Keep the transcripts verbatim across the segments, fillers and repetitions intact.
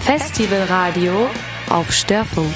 Festivalradio auf Störfunk.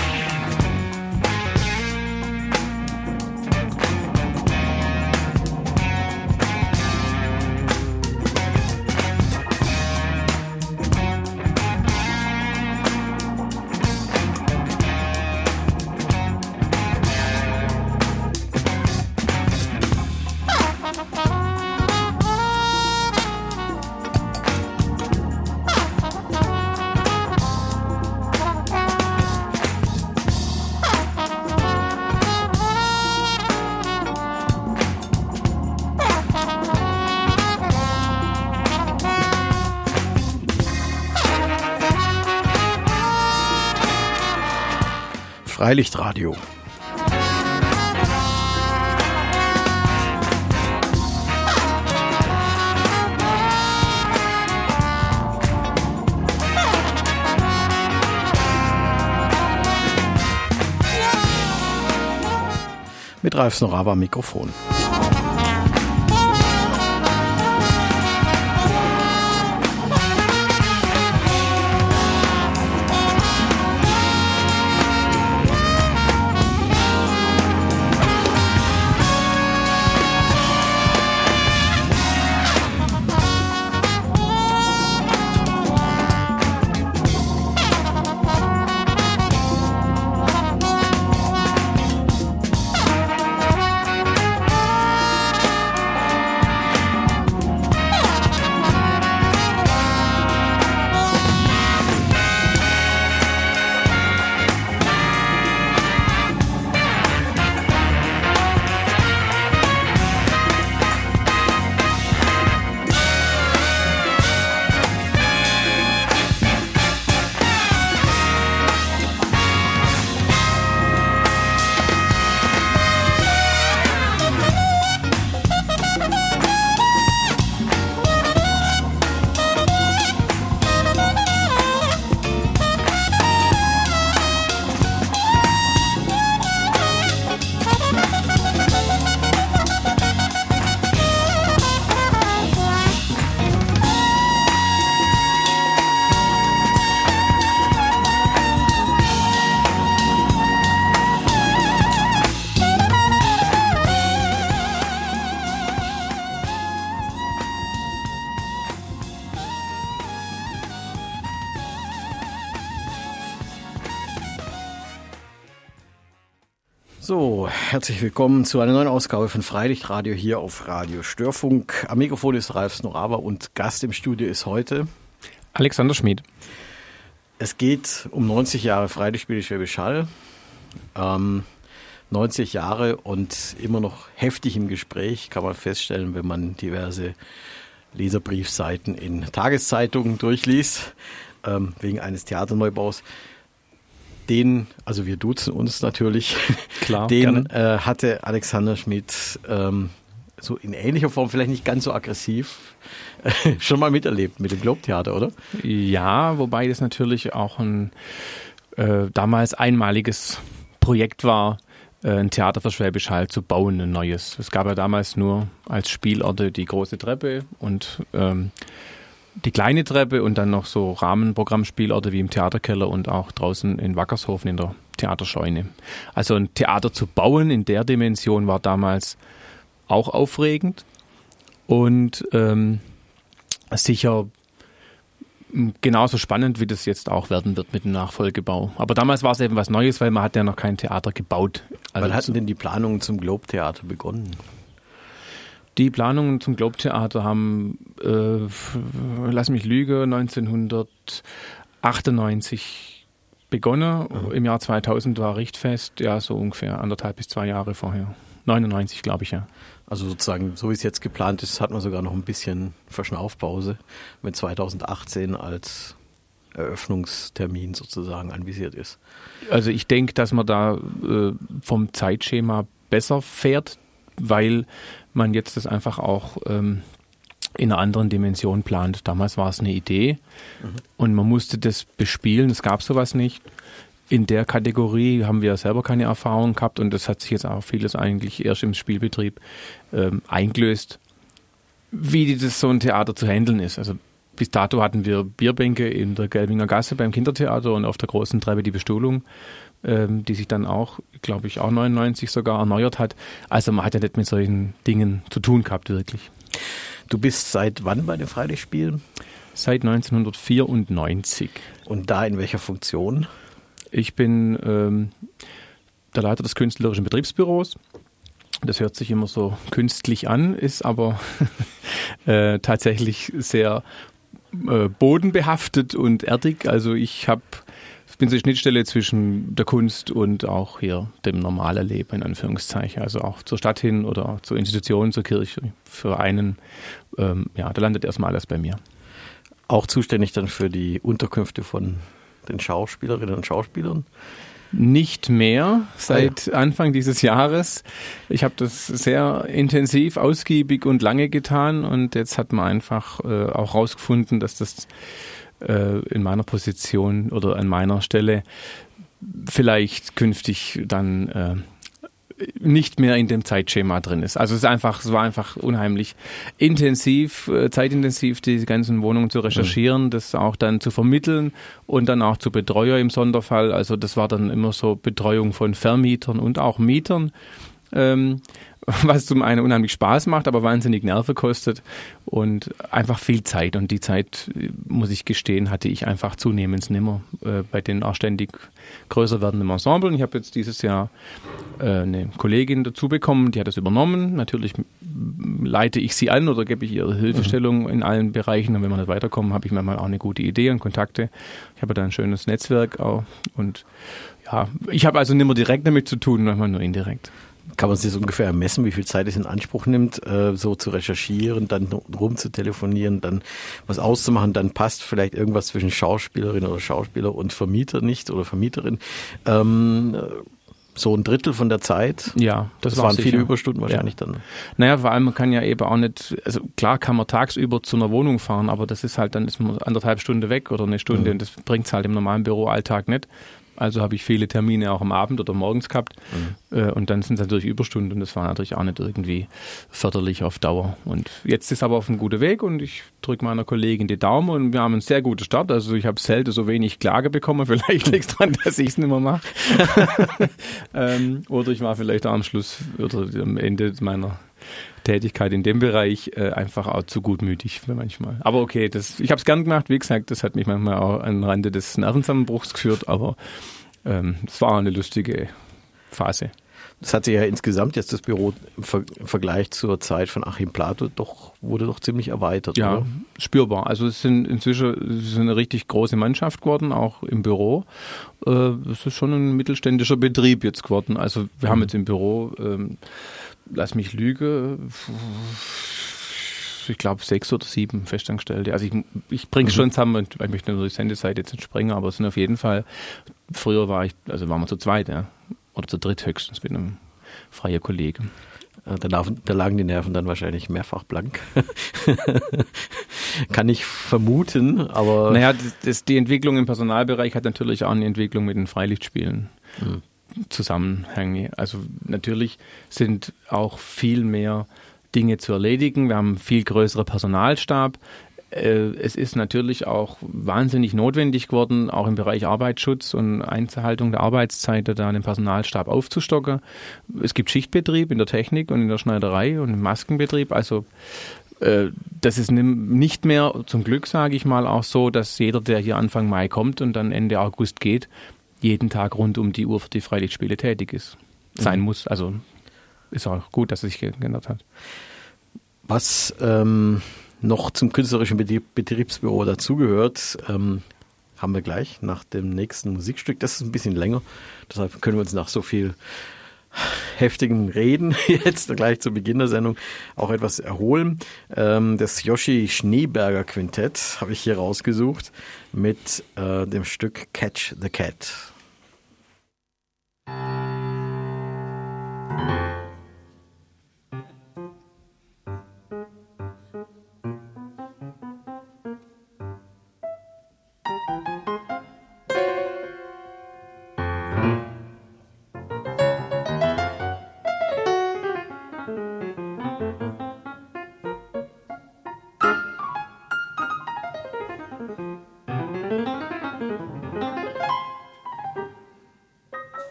Freilichtradio. Mit Ralf Snorava am Mikrofon. So, herzlich willkommen zu einer neuen Ausgabe von Freilichtradio hier auf Radio Störfunk. Am Mikrofon ist Ralf Snorava und Gast im Studio ist heute Alexander Schmid. Es geht um neunzig Jahre Freilichtspiele Schwäbisch Hall. Ähm, neunzig Jahre und immer noch heftig im Gespräch, kann man feststellen, wenn man diverse Leserbriefseiten in Tageszeitungen durchliest, ähm, wegen eines Theaterneubaus. Den, also wir duzen uns natürlich, Klar, den äh, hatte Alexander Schmid ähm, so in ähnlicher Form, vielleicht nicht ganz so aggressiv, äh, schon mal miterlebt mit dem Globe-Theater, oder? Ja, wobei das natürlich auch ein äh, damals einmaliges Projekt war, äh, ein Theater für Schwäbisch Hall zu bauen, ein neues. Es gab ja damals nur als Spielorte die große Treppe und ähm, die kleine Treppe und dann noch so Rahmenprogrammspielorte wie im Theaterkeller und auch draußen in Wackershofen in der Theaterscheune. Also ein Theater zu bauen in der Dimension war damals auch aufregend und ähm, sicher genauso spannend, wie das jetzt auch werden wird mit dem Nachfolgebau. Aber damals war es eben was Neues, weil man hat ja noch kein Theater gebaut. Also Wann hatten denn die Planungen zum Globe-Theater begonnen? Die Planungen zum Globe-Theater haben, äh, lass mich lügen, neunzehnhundertachtundneunzig begonnen. Mhm. Im Jahr zweitausend war Richtfest, ja, so ungefähr anderthalb bis zwei Jahre vorher. neunundneunzig, glaube ich, ja. Also sozusagen, so wie es jetzt geplant ist, hat man sogar noch ein bisschen Verschnaufpause, wenn zweitausendachtzehn als Eröffnungstermin sozusagen anvisiert ist. Also ich denke, dass man da äh, vom Zeitschema besser fährt, weil man jetzt das einfach auch ähm, in einer anderen Dimension plant. Damals war es eine Idee mhm. und man musste das bespielen, es gab sowas nicht. In der Kategorie haben wir selber keine Erfahrung gehabt und das hat sich jetzt auch vieles eigentlich erst im Spielbetrieb ähm, eingelöst, wie das so ein Theater zu handeln ist. Also bis dato hatten wir Bierbänke in der Gelbinger Gasse beim Kindertheater und auf der großen Treppe die Bestuhlung, ähm, die sich dann auch, glaube ich, auch neunundneunzig sogar erneuert hat. Also man hat ja nicht mit solchen Dingen zu tun gehabt, wirklich. Du bist seit wann bei den Freilichtspielen? Seit neunzehnhundertvierundneunzig. Und da in welcher Funktion? Ich bin ähm, der Leiter des künstlerischen Betriebsbüros. Das hört sich immer so künstlich an, ist aber äh, tatsächlich sehr äh, bodenbehaftet und erdig. Also ich habe bin so die Schnittstelle zwischen der Kunst und auch hier dem normalen Leben, in Anführungszeichen. Also auch zur Stadt hin oder zur Institution, zur Kirche, für einen. Ähm, ja, da landet erstmal alles bei mir. Auch zuständig dann für die Unterkünfte von den Schauspielerinnen und Schauspielern? Nicht mehr seit Anfang dieses Jahres. Ich habe das sehr intensiv, ausgiebig und lange getan und jetzt hat man einfach äh, auch rausgefunden, dass das äh, in meiner Position oder an meiner Stelle vielleicht künftig dann äh, nicht mehr in dem Zeitschema drin ist. Also es ist einfach, es war einfach unheimlich intensiv, äh, zeitintensiv, die ganzen Wohnungen zu recherchieren, mhm. das auch dann zu vermitteln und dann auch zu Betreuer im Sonderfall. Also das war dann immer so Betreuung von Vermietern und auch Mietern, ähm, was zum einen unheimlich Spaß macht, aber wahnsinnig Nerven kostet und einfach viel Zeit. Und die Zeit, muss ich gestehen, hatte ich einfach zunehmend nimmer äh, bei den auch ständig größer werdenden Ensemble. Und ich habe jetzt dieses Jahr äh, eine Kollegin dazu bekommen, die hat das übernommen. Natürlich leite ich sie an oder gebe ich ihre Hilfestellung mhm. in allen Bereichen. Und wenn wir nicht weiterkommen, habe ich manchmal auch eine gute Idee und Kontakte. Ich habe da ein schönes Netzwerk auch. Und ja, ich habe also nicht mehr direkt damit zu tun, manchmal nur indirekt. Kann man sich das ungefähr ermessen, wie viel Zeit es in Anspruch nimmt, äh, so zu recherchieren, dann rum zu telefonieren, dann was auszumachen, dann passt vielleicht irgendwas zwischen Schauspielerin oder Schauspieler und Vermieter nicht oder Vermieterin. Ähm, so ein Drittel von der Zeit. Ja, das, das war waren sicher. viele Überstunden wahrscheinlich ja. dann. Naja, vor allem man kann ja eben auch nicht, also klar kann man tagsüber zu einer Wohnung fahren, aber das ist halt, dann ist man anderthalb Stunden weg oder eine Stunde mhm. und das bringt es halt im normalen Büroalltag nicht. Also habe ich viele Termine auch am Abend oder morgens gehabt mhm. äh, und dann sind es natürlich Überstunden und das war natürlich auch nicht irgendwie förderlich auf Dauer. Und jetzt ist aber auf einem guten Weg und ich drücke meiner Kollegin die Daumen und wir haben einen sehr guten Start. Also ich habe selten so wenig Klage bekommen, vielleicht liegt es daran, dass ich es nicht mehr mache. ähm, oder ich war vielleicht am Schluss oder am Ende meiner Tätigkeit in dem Bereich äh, einfach auch zu gutmütig für manchmal. Aber okay, das, ich habe es gern gemacht, wie gesagt, das hat mich manchmal auch an den Rande des Nervenzusammenbruchs geführt, aber es ähm, war eine lustige Phase. Das hat sich ja insgesamt jetzt das Büro im, Ver- im Vergleich zur Zeit von Achim Plato doch, wurde doch ziemlich erweitert. Ja, oder? Spürbar. Also es sind inzwischen es ist eine richtig große Mannschaft geworden, auch im Büro. Äh, es ist schon ein mittelständischer Betrieb jetzt geworden. Also wir mhm. haben jetzt im Büro ähm, lass mich lügen, ich glaube sechs oder sieben Festangestellte. Also ich, ich bringe es mhm. schon zusammen und ich möchte nur die Sendezeit jetzt nicht sprengen, aber es sind auf jeden Fall, früher war ich, also waren wir zu zweit, ja, oder zu dritt höchstens mit einem freien Kollegen. Da, laufen, da lagen die Nerven dann wahrscheinlich mehrfach blank. Kann ich vermuten, aber... Naja, das, das, die Entwicklung im Personalbereich hat natürlich auch eine Entwicklung mit den Freilichtspielen. Mhm. Zusammenhänge. Also natürlich sind auch viel mehr Dinge zu erledigen. Wir haben einen viel größeren Personalstab. Es ist natürlich auch wahnsinnig notwendig geworden, auch im Bereich Arbeitsschutz und Einhaltung der Arbeitszeit, da den Personalstab aufzustocken. Es gibt Schichtbetrieb in der Technik und in der Schneiderei und im Maskenbetrieb. Also das ist nicht mehr, zum Glück sage ich mal, auch so, dass jeder, der hier Anfang Mai kommt und dann Ende August geht, jeden Tag rund um die Uhr für die Freilichtspiele tätig ist, sein mhm. muss. Also ist auch gut, dass es sich geändert hat. Was ähm, noch zum künstlerischen Betrieb, Betriebsbüro dazugehört, ähm, haben wir gleich nach dem nächsten Musikstück. Das ist ein bisschen länger, deshalb können wir uns nach so viel heftigen Reden jetzt gleich zu Beginn der Sendung auch etwas erholen. Ähm, das Joshi Schneeberger Quintett habe ich hier rausgesucht mit äh, dem Stück Catch the Cat.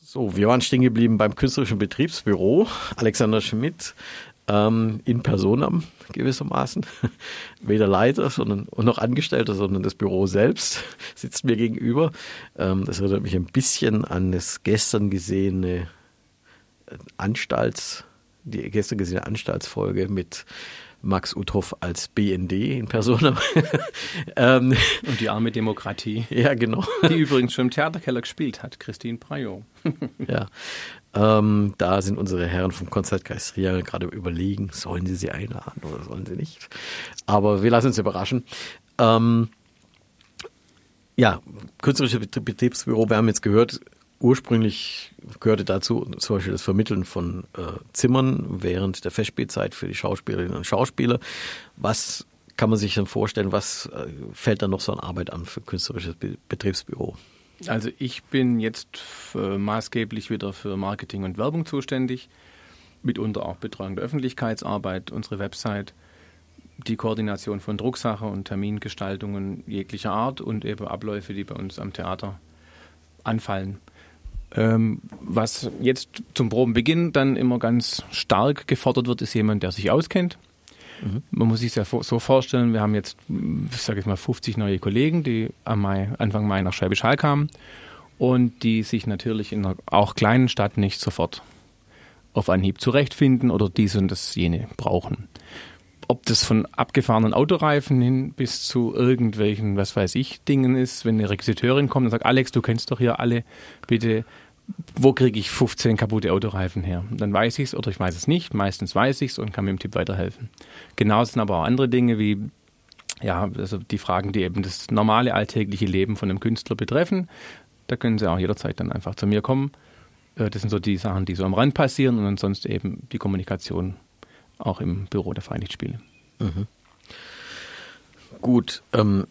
So, wir waren stehen geblieben beim künstlerischen Betriebsbüro. Alexander Schmidt ähm, in personam gewissermaßen. Weder Leiter sondern, und noch Angestellter, sondern das Büro selbst sitzt mir gegenüber. Ähm, das erinnert mich ein bisschen an das gestern gesehene Anstalts, die gestern gesehene Anstaltsfolge mit Max Uthoff als B N D in Persona. ähm, Und die arme Demokratie. Ja, genau. Die übrigens schon im Theaterkeller gespielt hat, Christine Prajot. Ja, ähm, da sind unsere Herren vom Konzertkreis Trier gerade überlegen, sollen sie sie einladen oder sollen sie nicht. Aber wir lassen uns überraschen. Ähm, ja, künstlerisches Betriebsbüro, wir haben jetzt gehört, ursprünglich gehörte dazu zum Beispiel das Vermitteln von äh, Zimmern während der Festspielzeit für die Schauspielerinnen und Schauspieler. Was kann man sich dann vorstellen, was äh, fällt dann noch so an Arbeit an für künstlerisches Be- Betriebsbüro? Also ich bin jetzt äh, maßgeblich wieder für Marketing und Werbung zuständig, mitunter auch Betreuung der Öffentlichkeitsarbeit, unsere Website, die Koordination von Drucksache und Termingestaltungen jeglicher Art und eben Abläufe, die bei uns am Theater anfallen. Ähm, was jetzt zum Probenbeginn dann immer ganz stark gefordert wird, ist jemand, der sich auskennt. Mhm. Man muss sich das ja so vorstellen, wir haben jetzt, ich sage jetzt mal, fünfzig neue Kollegen, die am Mai, Anfang Mai nach Schwäbisch Hall kamen und die sich natürlich in einer auch kleinen Stadt nicht sofort auf Anhieb zurechtfinden oder dies und das jene brauchen. Ob das von abgefahrenen Autoreifen hin bis zu irgendwelchen, was weiß ich, Dingen ist, wenn eine Requisiteurin kommt und sagt, Alex, du kennst doch hier alle, bitte, wo kriege ich fünfzehn kaputte Autoreifen her? Und dann weiß ich es oder ich weiß es nicht, meistens weiß ich es und kann mit dem Tipp weiterhelfen. Genauso sind aber auch andere Dinge wie, ja, also die Fragen, die eben das normale alltägliche Leben von einem Künstler betreffen, da können sie auch jederzeit dann einfach zu mir kommen. Das sind so die Sachen, die so am Rand passieren und ansonsten eben die Kommunikation auch im Büro der Freilichtspiele. Mhm. Gut, ähm,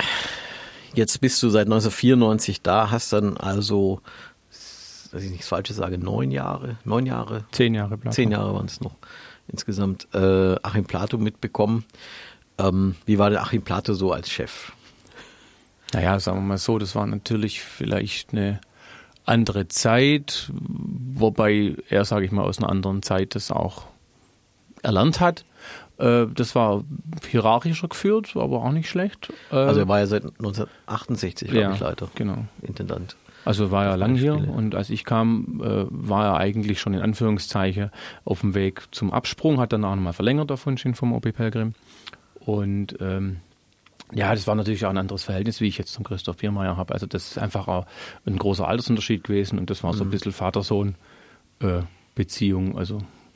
jetzt bist du seit neunzehnhundertvierundneunzig da, hast dann also, dass ich nichts Falsches sage, neun Jahre, neun Jahre? Zehn Jahre. Plato. Zehn Jahre waren es noch insgesamt, äh, Achim Plato mitbekommen. Ähm, wie war der Achim Plato so als Chef? Naja, sagen wir mal so, das war natürlich vielleicht eine andere Zeit, wobei er, sage ich mal, aus einer anderen Zeit das auch erlernt hat. Das war hierarchischer geführt, aber auch nicht schlecht. Also er war ja seit neunzehnhundertachtundsechzig, glaube ja, ich, Leiter, genau. Intendant. Also war er lang hier und als ich kam, war er eigentlich schon in Anführungszeichen auf dem Weg zum Absprung, hat danach nochmal verlängert davon schon vom O P Pelgrim. Und ähm, ja, das war natürlich auch ein anderes Verhältnis, wie ich jetzt zum Christoph Biermeier habe. Also das ist einfach auch ein großer Altersunterschied gewesen und das war so ein bisschen Vater-Sohn-Beziehung, also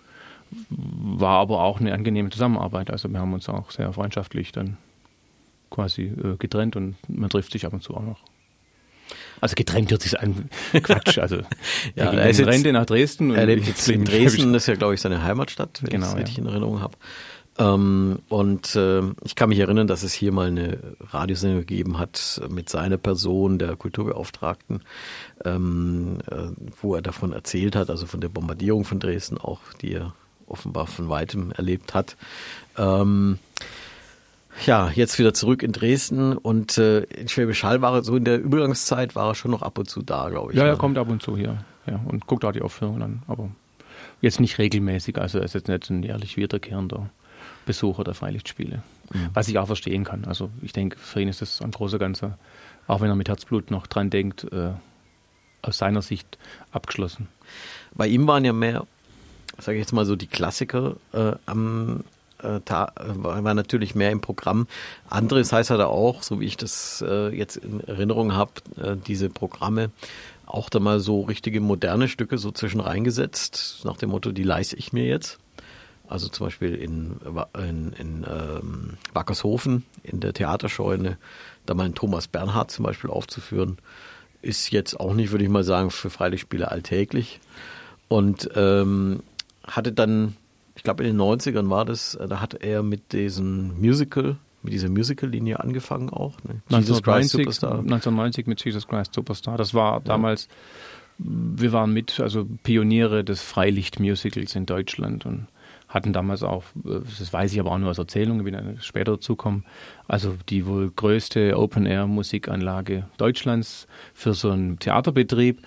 war aber auch eine angenehme Zusammenarbeit. Also wir haben uns auch sehr freundschaftlich dann quasi äh, getrennt und man trifft sich ab und zu auch noch. Also getrennt hört sich an, Quatsch. Also ja, er ist in Rente nach Dresden. Und er lebt jetzt in Dresden, das ist ja, glaube ich, seine Heimatstadt, wenn genau, ich es richtig ja. in Erinnerung habe. Ähm, und äh, ich kann mich erinnern, dass es hier mal eine Radiosendung gegeben hat mit seiner Person, der Kulturbeauftragten, ähm, äh, wo er davon erzählt hat, also von der Bombardierung von Dresden auch, die er offenbar von weitem erlebt hat. Ähm, ja, jetzt wieder zurück in Dresden und äh, in Schwäbisch Hall war er so in der Übergangszeit, war er schon noch ab und zu da, glaube ich. Ja, ne? er kommt ab und zu hier ja, und guckt auch die Aufführungen an, aber jetzt nicht regelmäßig, also er ist jetzt nicht ein jährlich wiederkehrender Besucher der Freilichtspiele, mhm. was ich auch verstehen kann. Also ich denke, für ihn ist das ein großer Ganzer, auch wenn er mit Herzblut noch dran denkt, äh, aus seiner Sicht abgeschlossen. Bei ihm waren ja mehr, sage ich jetzt mal so, die Klassiker äh, am äh, Ta- war, war natürlich mehr im Programm. Anderes heißt er da auch, so wie ich das äh, jetzt in Erinnerung habe, äh, diese Programme auch da mal so richtige moderne Stücke so zwischen reingesetzt, nach dem Motto, die leiste ich mir jetzt. Also zum Beispiel in, in, in ähm, Wackershofen, in der Theaterscheune, da mal einen Thomas Bernhard zum Beispiel aufzuführen, ist jetzt auch nicht, würde ich mal sagen, für Freilichtspiele alltäglich. Und ähm, hatte dann, ich glaube in den neunzigern war das, da hat er mit diesem Musical, mit dieser Musical-Linie angefangen auch. Ne? Jesus Christ Superstar. neunzehnhundertneunzig mit Jesus Christ Superstar. Das war damals, ja. Wir waren mit, also Pioniere des Freilicht-Musicals in Deutschland und hatten damals auch, das weiß ich aber auch nur aus Erzählungen, bin dann später dazukommen, also die wohl größte Open-Air-Musikanlage Deutschlands für so einen Theaterbetrieb.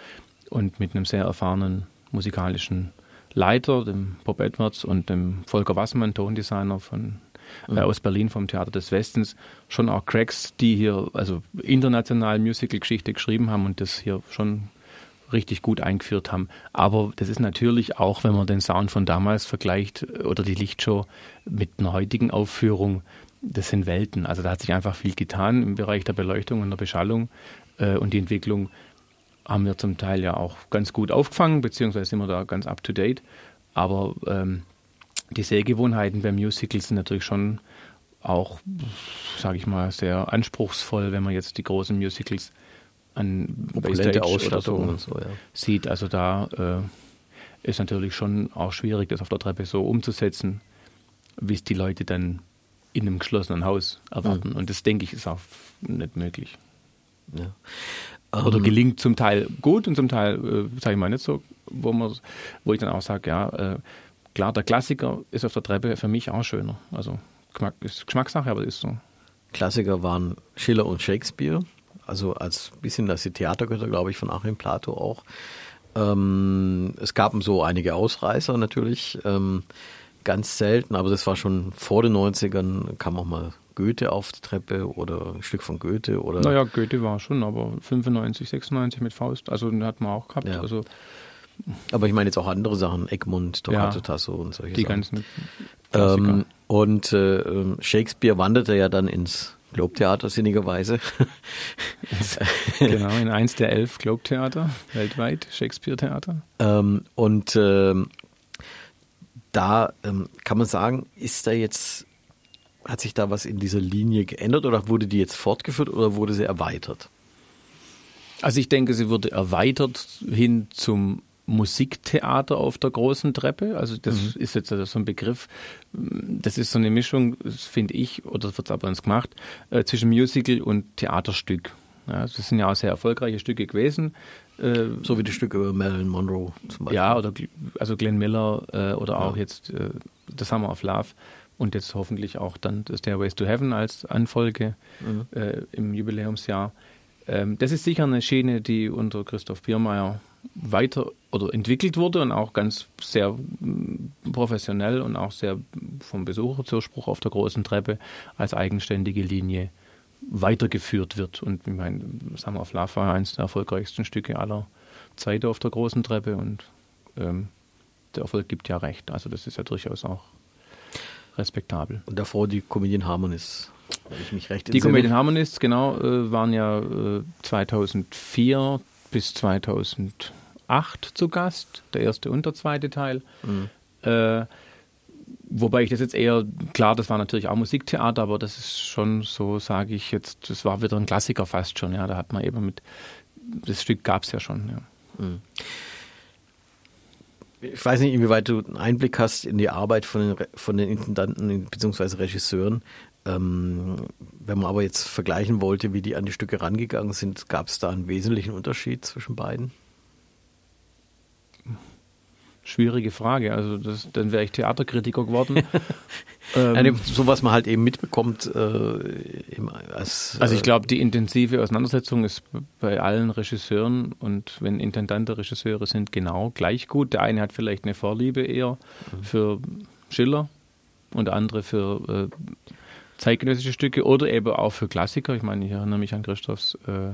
und mit einem sehr erfahrenen musikalischen Leiter, dem Bob Edwards, und dem Volker Wassermann, Tondesigner von, mhm. äh, aus Berlin vom Theater des Westens, schon auch Cracks, die hier also international Musical-Geschichte geschrieben haben und das hier schon richtig gut eingeführt haben. Aber das ist natürlich auch, wenn man den Sound von damals vergleicht oder die Lichtshow mit einer heutigen Aufführung, das sind Welten. Also da hat sich einfach viel getan im Bereich der Beleuchtung und der Beschallung äh, und die Entwicklung haben wir zum Teil ja auch ganz gut aufgefangen, beziehungsweise sind wir da ganz up to date. Aber ähm, die Sehgewohnheiten beim Musical sind natürlich schon auch, sage ich mal, sehr anspruchsvoll, wenn man jetzt die großen Musicals an opulente Ausstattung so und so, ja. sieht. Also da äh, ist natürlich schon auch schwierig, das auf der Treppe so umzusetzen, wie es die Leute dann in einem geschlossenen Haus erwarten. Mhm. Und das, denke ich, ist auch nicht möglich. Ja. Oder gelingt zum Teil gut und zum Teil, äh, sage ich mal, nicht so, wo, man, wo ich dann auch sage, ja, äh, klar, der Klassiker ist auf der Treppe für mich auch schöner. Also Geschmack, ist Geschmackssache, aber ist so. Klassiker waren Schiller und Shakespeare, also als bisschen das die Theatergötter, glaube ich, von Achim Plato auch. Ähm, es gab so einige Ausreißer natürlich, ähm, ganz selten, aber das war schon vor den neunzigern, kam auch mal Goethe auf die Treppe oder ein Stück von Goethe. Oder naja, Goethe war schon, aber fünfundneunzig, sechsundneunzig mit Faust, also den hat man auch gehabt. Ja. Also, aber ich meine jetzt auch andere Sachen, Egmont, Toccata ja, Tasso und solche die Sachen. ganzen Klassiker. Ähm, und äh, Shakespeare wanderte ja dann ins Globetheater sinnigerweise. Genau, in eins der elf Globetheater weltweit, Shakespeare-Theater. Ähm, und ähm, da ähm, kann man sagen, ist da jetzt, hat sich da was in dieser Linie geändert oder wurde die jetzt fortgeführt oder wurde sie erweitert? Also ich denke, sie wurde erweitert hin zum Musiktheater auf der großen Treppe. Also das mhm. ist jetzt so ein Begriff, das ist so eine Mischung, finde ich, oder wird es aber uns gemacht, äh, zwischen Musical und Theaterstück. Ja, das sind ja auch sehr erfolgreiche Stücke gewesen. Äh, so wie die Stücke über Marilyn Monroe zum Beispiel. Ja, oder also Glenn Miller äh, oder ja. auch jetzt äh, The Summer of Love und jetzt hoffentlich auch dann The Stairways to Heaven als Anfolge mhm. äh, im Jubiläumsjahr. Ähm, das ist sicher eine Schiene, die unter Christoph Biermeier weiter oder entwickelt wurde und auch ganz sehr professionell und auch sehr vom Besucherzuspruch auf der großen Treppe als eigenständige Linie weitergeführt wird. Und ich meine, Summer of Love war eines der erfolgreichsten Stücke aller Zeiten auf der großen Treppe und ähm, der Erfolg gibt ja recht. Also das ist ja durchaus auch respektabel. Und davor die Comedian Harmonists, wenn ich mich recht entsinne. Die Comedian Harmonists, genau, äh, waren ja äh, zweitausendvier bis zweitausendacht zu Gast, der erste und der zweite Teil. Mhm. Äh, wobei ich das jetzt eher, klar, das war natürlich auch Musiktheater, aber das ist schon so, sage ich jetzt, das war wieder ein Klassiker fast schon, ja, da hat man eben mit, das Stück gab es ja schon, ja. Mhm. Ich weiß nicht, inwieweit du einen Einblick hast in die Arbeit von den, von den Intendanten bzw. Regisseuren. Ähm, wenn man aber jetzt vergleichen wollte, wie die an die Stücke rangegangen sind, gab es da einen wesentlichen Unterschied zwischen beiden? Schwierige Frage. Also das, dann wäre ich Theaterkritiker geworden. ähm, Nein, so was man halt eben mitbekommt. Äh, im, als, also ich glaube, die intensive Auseinandersetzung ist bei allen Regisseuren und wenn Intendante Regisseure sind, genau gleich gut. Der eine hat vielleicht eine Vorliebe eher mhm. für Schiller und der andere für äh, zeitgenössische Stücke oder eben auch für Klassiker. Ich meine, ich erinnere mich an Christophs äh,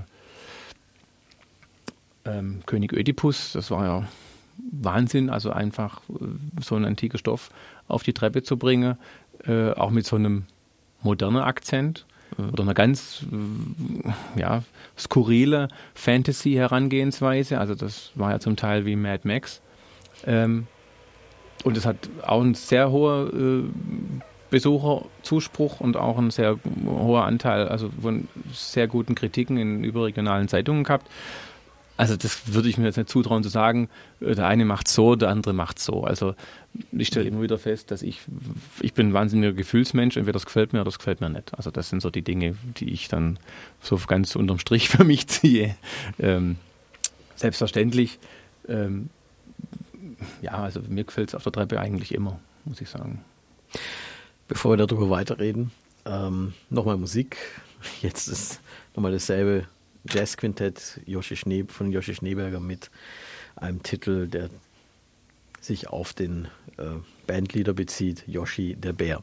ähm, König Ödipus. Das war ja Wahnsinn, also einfach äh, so ein antiker Stoff auf die Treppe zu bringen, äh, auch mit so einem modernen Akzent mhm. oder einer ganz äh, ja, skurrile Fantasy-Herangehensweise. Also das war ja zum Teil wie Mad Max. Ähm, und es hat auch einen sehr hohen äh, Besucherzuspruch und auch ein sehr hoher Anteil also von sehr guten Kritiken in überregionalen Zeitungen gehabt. Also das würde ich mir jetzt nicht zutrauen zu sagen, der eine macht so, der andere macht so. Also ich stelle immer wieder fest, dass ich, ich bin ein wahnsinniger Gefühlsmensch, entweder das gefällt mir oder das gefällt mir nicht. Also das sind so die Dinge, die ich dann so ganz unterm Strich für mich ziehe. Ähm, selbstverständlich, ähm, ja, also mir gefällt es auf der Treppe eigentlich immer, muss ich sagen. Bevor wir darüber weiterreden, ähm, nochmal Musik. Jetzt ist nochmal dasselbe Jazzquintett Joshi Schnee, von Joshi Schneeberger mit einem Titel, der sich auf den äh, Bandleader bezieht, Joshi der Bär.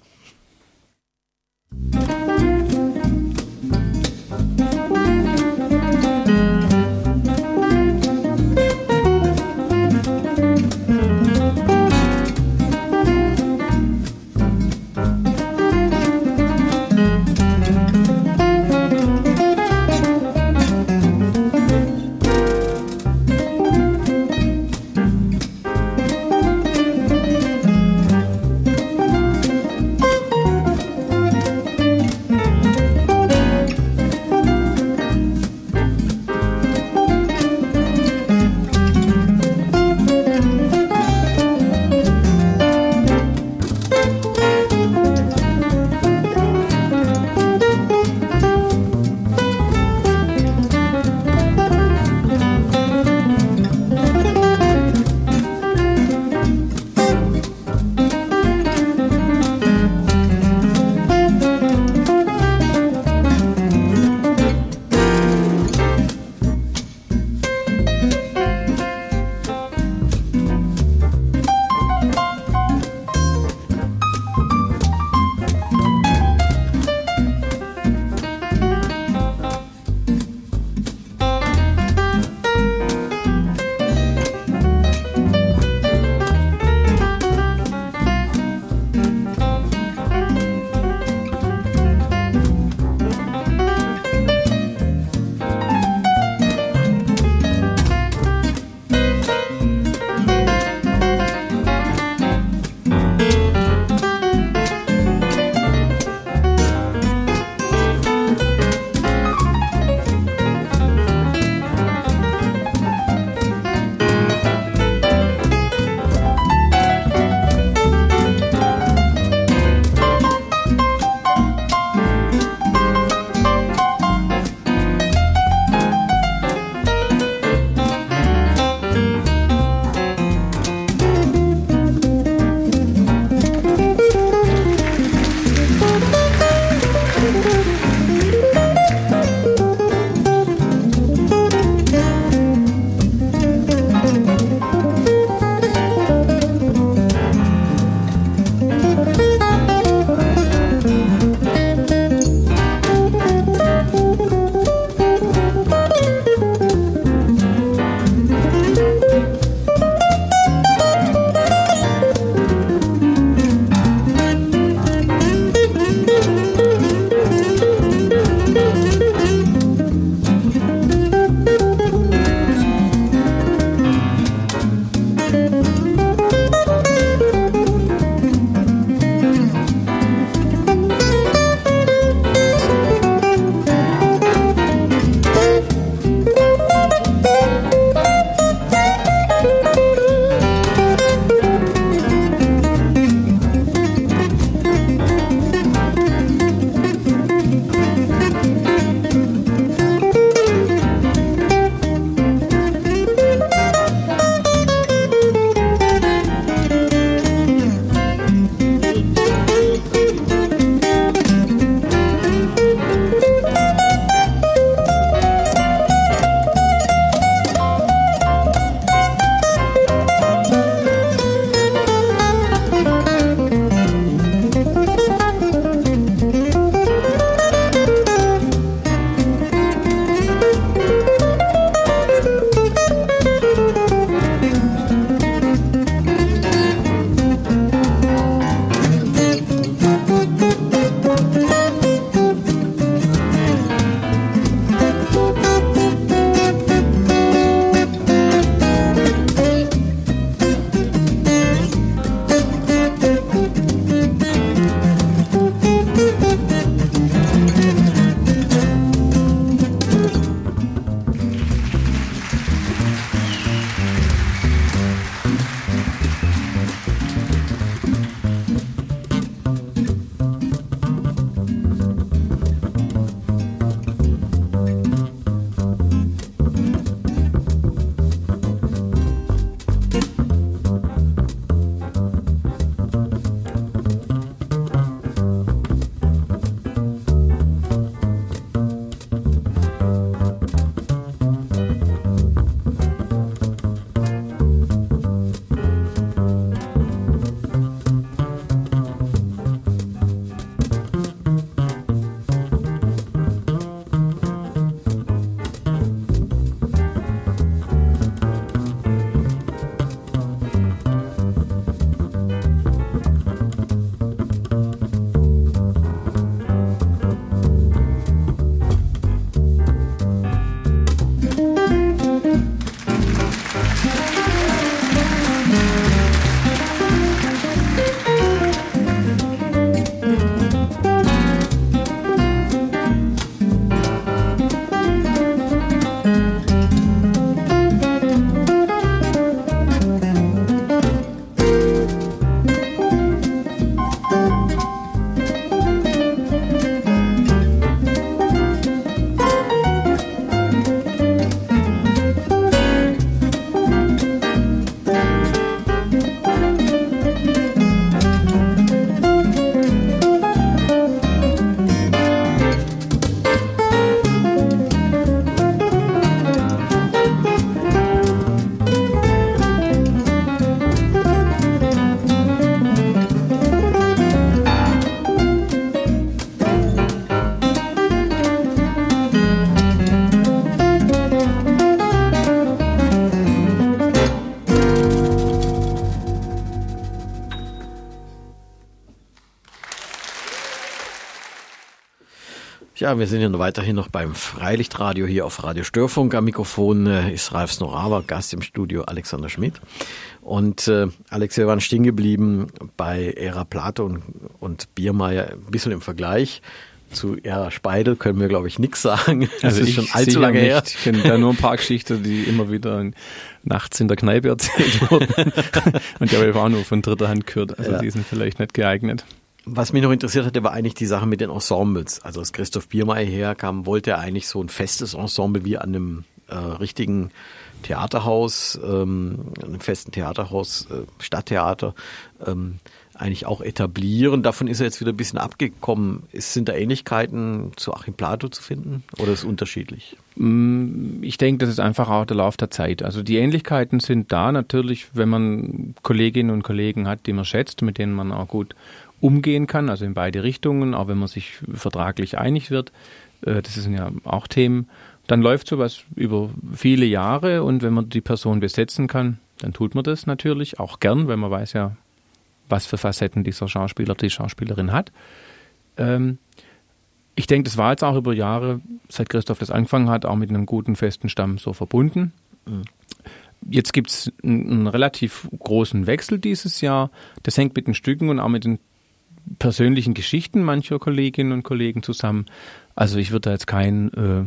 Ja, wir sind ja weiterhin noch beim Freilichtradio hier auf Radio Störfunk. Am Mikrofon äh, ist Ralf Snorawa, Gast im Studio Alexander Schmidt. Und äh, Alex, wir waren stehen geblieben bei Ära Plato und, und Biermeier, ein bisschen im Vergleich. Zu Ära Speidel können wir, glaube ich, nichts sagen. Das also ist ich schon allzu lange nicht. her. Ich kenne da nur ein paar Geschichten, die immer wieder in, nachts in der Kneipe erzählt wurden. Und die habe ich auch nur von dritter Hand gehört. Also ja. Die sind vielleicht nicht geeignet. Was mich noch interessiert hatte, war eigentlich die Sache mit den Ensembles. Also als Christoph Biermeier herkam, wollte er eigentlich so ein festes Ensemble wie an einem äh, richtigen Theaterhaus, ähm, einem festen Theaterhaus, äh, Stadttheater, ähm, eigentlich auch etablieren. Davon ist er jetzt wieder ein bisschen abgekommen. Ist, sind da Ähnlichkeiten zu Achim Plato zu finden oder ist es unterschiedlich? Ich denke, das ist einfach auch der Lauf der Zeit. Also die Ähnlichkeiten sind da natürlich, wenn man Kolleginnen und Kollegen hat, die man schätzt, mit denen man auch gut umgehen kann, also in beide Richtungen, auch wenn man sich vertraglich einig wird. Das sind ja auch Themen. Dann läuft sowas über viele Jahre und wenn man die Person besetzen kann, dann tut man das natürlich auch gern, weil man weiß ja, was für Facetten dieser Schauspieler, die Schauspielerin hat. Ähm, ich denke, das war jetzt auch über Jahre, seit Christoph das angefangen hat, auch mit einem guten, festen Stamm so verbunden. Mhm. Jetzt gibt es einen, einen relativ großen Wechsel dieses Jahr. Das hängt mit den Stücken und auch mit den persönlichen Geschichten mancher Kolleginnen und Kollegen zusammen. Also ich würde da jetzt kein, äh,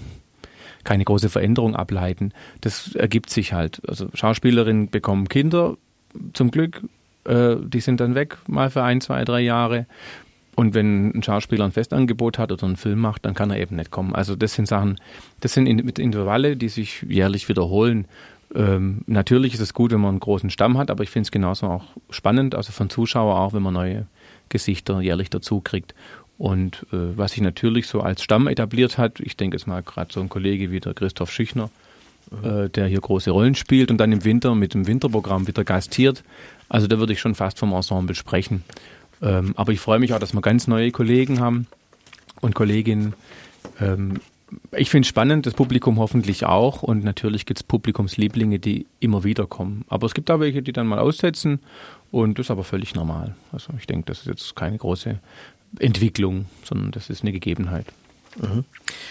keine große Veränderung ableiten. Das ergibt sich halt. Also Schauspielerinnen bekommen Kinder, zum Glück. Die sind dann weg, mal für ein, zwei, drei Jahre. Und wenn ein Schauspieler ein Festangebot hat oder einen Film macht, dann kann er eben nicht kommen. Also das sind Sachen, das sind Intervalle, die sich jährlich wiederholen. Ähm, natürlich ist es gut, wenn man einen großen Stamm hat, aber ich finde es genauso auch spannend, also von Zuschauer auch, wenn man neue Gesichter jährlich dazu kriegt. Und äh, was sich natürlich so als Stamm etabliert hat, ich denke jetzt mal gerade so ein Kollege wie der Christoph Schüchner, mhm. der hier große Rollen spielt und dann im Winter mit dem Winterprogramm wieder gastiert. Also da würde ich schon fast vom Ensemble sprechen. Ähm, aber ich freue mich auch, dass wir ganz neue Kollegen haben und Kolleginnen. Ähm, ich finde es spannend, das Publikum hoffentlich auch. Und natürlich gibt es Publikumslieblinge, die immer wieder kommen. Aber es gibt auch welche, die dann mal aussetzen. Und das ist aber völlig normal. Also ich denke, das ist jetzt keine große Entwicklung, sondern das ist eine Gegebenheit. Mhm.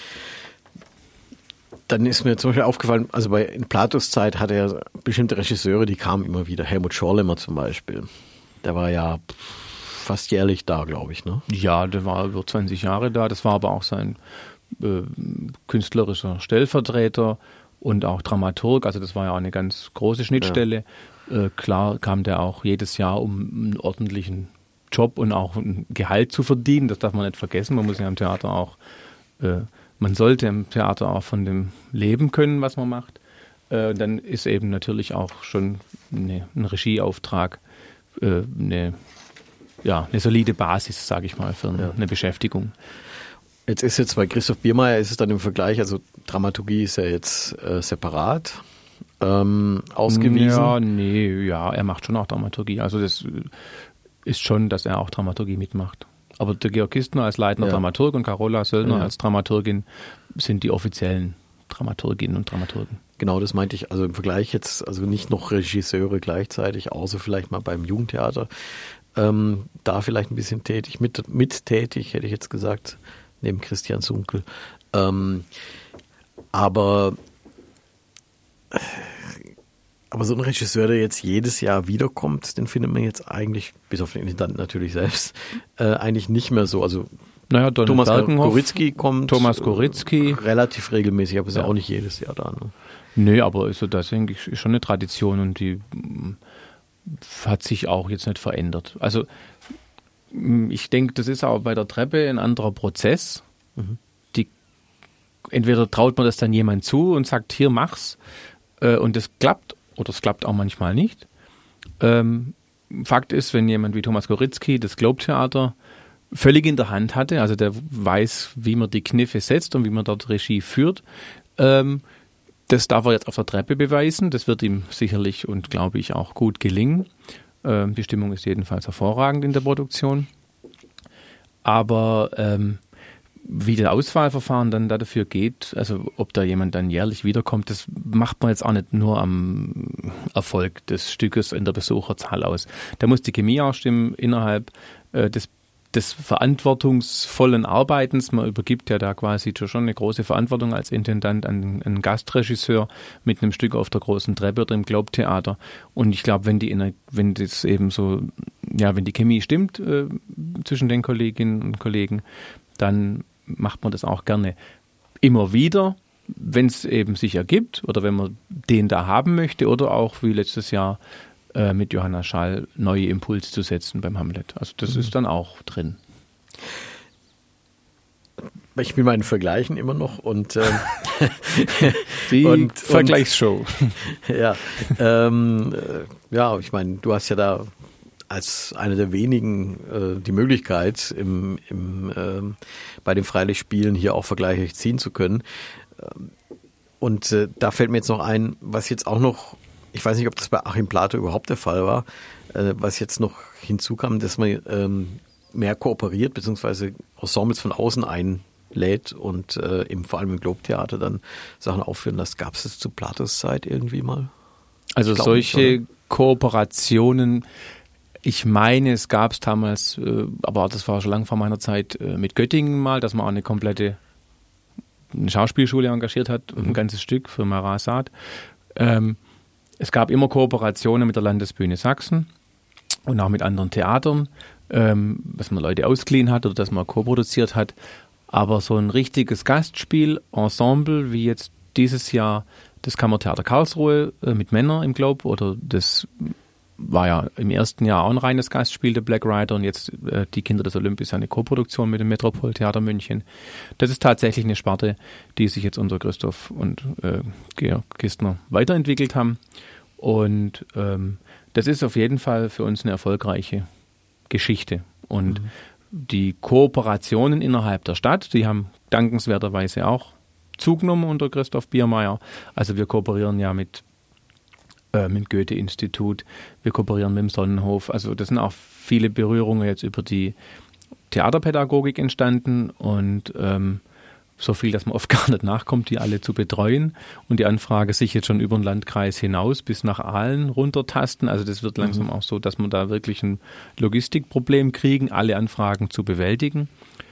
Dann ist mir zum Beispiel aufgefallen, also bei in Platos Zeit hatte er bestimmte Regisseure, die kamen immer wieder. Helmut Schorlemmer zum Beispiel. Der war ja fast jährlich da, glaube ich, ne? Ja, der war über zwanzig Jahre da. Das war aber auch sein äh, künstlerischer Stellvertreter und auch Dramaturg. Also das war ja auch eine ganz große Schnittstelle. Ja. Äh, klar kam der auch jedes Jahr, um einen ordentlichen Job und auch ein Gehalt zu verdienen. Das darf man nicht vergessen. Man muss ja im Theater auch äh, Man sollte im Theater auch von dem leben können, was man macht. Äh, dann ist eben natürlich auch schon eine, ein Regieauftrag äh, eine, ja, eine solide Basis, sage ich mal, für eine, ja. eine Beschäftigung. Jetzt ist jetzt bei Christoph Biermeier ist es dann im Vergleich, also Dramaturgie ist ja jetzt äh, separat ähm, ausgewiesen. Ja, nee, ja, er macht schon auch Dramaturgie. Also das ist schon, dass er auch Dramaturgie mitmacht. Aber der Georg Kistner als leitender ja. Dramaturg und Carola Söllner ja. als Dramaturgin sind die offiziellen Dramaturginnen und Dramaturgen. Genau, das meinte ich. Also im Vergleich jetzt, also nicht noch Regisseure gleichzeitig, außer vielleicht mal beim Jugendtheater. Ähm, da vielleicht ein bisschen tätig, mit, mit tätig, hätte ich jetzt gesagt, neben Christian Sunkel. Ähm, aber Aber so ein Regisseur, der jetzt jedes Jahr wiederkommt, den findet man jetzt eigentlich, bis auf den Intendanten natürlich selbst, äh, eigentlich nicht mehr so. Also naja, Thomas Goritzky kommt Thomas Goritzky. Äh, relativ regelmäßig, aber ist ja auch nicht jedes Jahr da. Ne? Nö, aber also das denke ich ist schon eine Tradition und die hat sich auch jetzt nicht verändert. Also ich denke, das ist auch bei der Treppe ein anderer Prozess. Mhm. Die, entweder traut man das dann jemand zu und sagt, hier mach's äh, und das klappt. Oder es klappt auch manchmal nicht. Ähm, Fakt ist, wenn jemand wie Thomas Goritzky das Globe-Theater völlig in der Hand hatte, also der weiß, wie man die Kniffe setzt und wie man dort Regie führt, ähm, das darf er jetzt auf der Treppe beweisen. Das wird ihm sicherlich und glaube ich auch gut gelingen. Ähm, die Stimmung ist jedenfalls hervorragend in der Produktion. Aber ähm, wie das Auswahlverfahren dann dafür geht, also ob da jemand dann jährlich wiederkommt, das macht man jetzt auch nicht nur am Erfolg des Stückes in der Besucherzahl aus. Da muss die Chemie auch stimmen innerhalb äh, des, des verantwortungsvollen Arbeitens. Man übergibt ja da quasi schon eine große Verantwortung als Intendant an einen Gastregisseur mit einem Stück auf der großen Treppe oder im Globe-Theater. Und ich glaube, wenn die wenn das eben so, ja, wenn die Chemie stimmt äh, zwischen den Kolleginnen und Kollegen, dann macht man das auch gerne immer wieder, wenn es eben sich ergibt oder wenn man den da haben möchte oder auch wie letztes Jahr äh, mit Johanna Schall neue Impulse zu setzen beim Hamlet. Also das mhm. ist dann auch drin. Ich bin meinen Vergleichen immer noch und ähm, die und, Vergleichsshow. Und, ja, ähm, ja, ich meine, du hast ja da als einer der wenigen äh, die Möglichkeit, im, im, äh, bei den Freilichtspielen hier auch Vergleiche ziehen zu können. Und äh, da fällt mir jetzt noch ein, was jetzt auch noch, ich weiß nicht, ob das bei Achim Plato überhaupt der Fall war, äh, was jetzt noch hinzukam, dass man ähm, mehr kooperiert, beziehungsweise Ensembles von außen einlädt und äh, eben vor allem im Globe-Theater dann Sachen aufführen lässt. Gab es das zu Platos Zeit irgendwie mal? Also solche nicht, Kooperationen, ich meine, es gab es damals, äh, aber das war schon lange vor meiner Zeit, äh, mit Göttingen mal, dass man auch eine komplette eine Schauspielschule engagiert hat, mhm. ein ganzes Stück für Marat Saad. Ähm, es gab immer Kooperationen mit der Landesbühne Sachsen und auch mit anderen Theatern, ähm, dass man Leute ausgeliehen hat oder dass man co-produziert hat. Aber so ein richtiges Gastspiel, Ensemble, wie jetzt dieses Jahr das Kammertheater Karlsruhe äh, mit Männern im Globe oder das war ja im ersten Jahr auch ein reines Gastspiel, der Black Rider, und jetzt äh, die Kinder des Olymp ist eine Koproduktion mit dem Metropoltheater München. Das ist tatsächlich eine Sparte, die sich jetzt unter Christoph und äh, Georg Kistner weiterentwickelt haben. Und ähm, das ist auf jeden Fall für uns eine erfolgreiche Geschichte. Und mhm. die Kooperationen innerhalb der Stadt, die haben dankenswerterweise auch zugenommen unter Christoph Biermeier. Also wir kooperieren ja mit mit dem Goethe-Institut, wir kooperieren mit dem Sonnenhof. Also das sind auch viele Berührungen jetzt über die Theaterpädagogik entstanden und ähm, so viel, dass man oft gar nicht nachkommt, die alle zu betreuen und die Anfrage sich jetzt schon über den Landkreis hinaus bis nach Aalen runtertasten. Also das wird langsam mhm. auch so, dass wir da wirklich ein Logistikproblem kriegen, alle Anfragen zu bewältigen.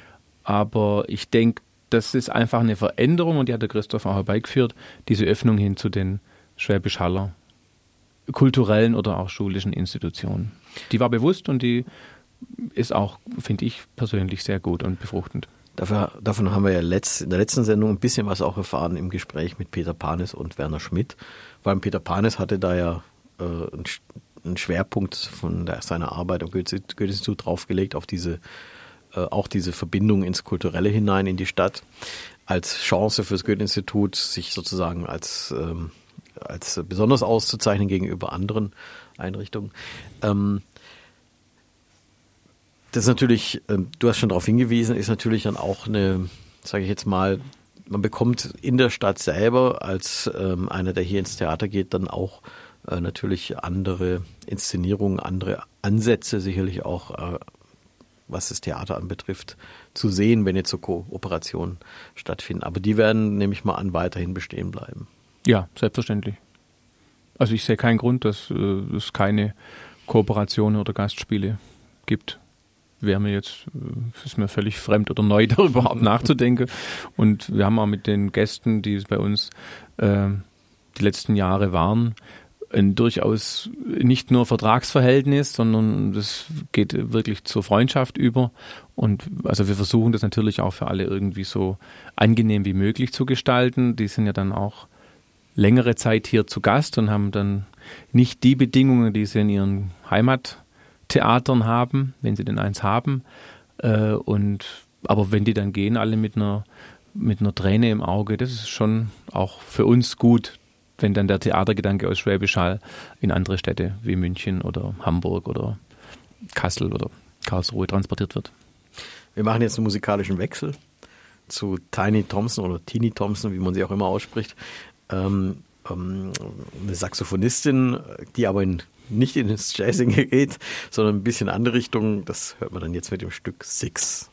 Aber ich denke, das ist einfach eine Veränderung und die hat der Christoph auch herbeigeführt, diese Öffnung hin zu den Schwäbisch Haller kulturellen oder auch schulischen Institutionen. Die war bewusst und die ist auch, finde ich, persönlich sehr gut und befruchtend. Dafür, davon haben wir ja letzt, in der letzten Sendung ein bisschen was auch erfahren im Gespräch mit Peter Panis und Werner Schmidt. Vor allem Peter Panis hatte da ja äh, einen Schwerpunkt von der, seiner Arbeit am Goethe-Institut draufgelegt, auf diese, äh, auch diese Verbindung ins Kulturelle hinein in die Stadt, als Chance fürs Goethe-Institut, sich sozusagen als ähm, als besonders auszuzeichnen gegenüber anderen Einrichtungen. Ähm, das ist natürlich, äh, du hast schon darauf hingewiesen, ist natürlich dann auch eine, sage ich jetzt mal, man bekommt in der Stadt selber als ähm, einer, der hier ins Theater geht, dann auch äh, natürlich andere Inszenierungen, andere Ansätze sicherlich auch, äh, was das Theater anbetrifft, zu sehen, wenn jetzt so Kooperationen stattfinden. Aber die werden, nehme ich mal an, weiterhin bestehen bleiben. Ja, selbstverständlich. Also ich sehe keinen Grund, dass äh, es keine Kooperationen oder Gastspiele gibt. Wäre mir jetzt, äh, ist mir völlig fremd oder neu, darüber überhaupt nachzudenken. Und wir haben auch mit den Gästen, die bei uns äh, die letzten Jahre waren, ein durchaus nicht nur Vertragsverhältnis, sondern das geht wirklich zur Freundschaft über. Und also wir versuchen das natürlich auch für alle irgendwie so angenehm wie möglich zu gestalten. Die sind ja dann auch längere Zeit hier zu Gast und haben dann nicht die Bedingungen, die sie in ihren Heimattheatern haben, wenn sie denn eins haben. Äh, und aber wenn die dann gehen, alle mit einer mit einer Träne im Auge, das ist schon auch für uns gut, wenn dann der Theatergedanke aus Schwäbisch Hall in andere Städte wie München oder Hamburg oder Kassel oder Karlsruhe transportiert wird. Wir machen jetzt einen musikalischen Wechsel zu Tiny Thompson oder Tini Thompson, wie man sie auch immer ausspricht. Ähm, ähm, eine Saxophonistin, die aber in, nicht in das Jazzing geht, sondern ein bisschen andere Richtung. Das hört man dann jetzt mit dem Stück Six.